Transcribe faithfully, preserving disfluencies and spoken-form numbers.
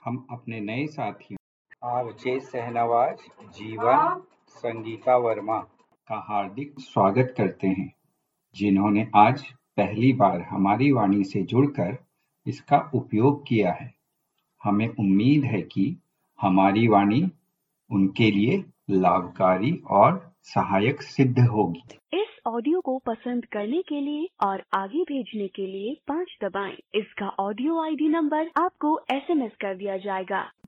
हम अपने नए साथियों आरजे सहनवाज, जीवन, संगीता वर्मा का हार्दिक स्वागत करते हैं, जिन्होंने आज पहली बार हमारी वाणी से जुड़कर इसका उपयोग किया है। हमें उम्मीद है कि हमारी वाणी उनके लिए लाभकारी और सहायक सिद्ध होगी। इस ऑडियो को पसंद करने के लिए और आगे भेजने के लिए पाँच दबाएं। इसका ऑडियो आईडी नंबर आपको एसएमएस कर दिया जाएगा।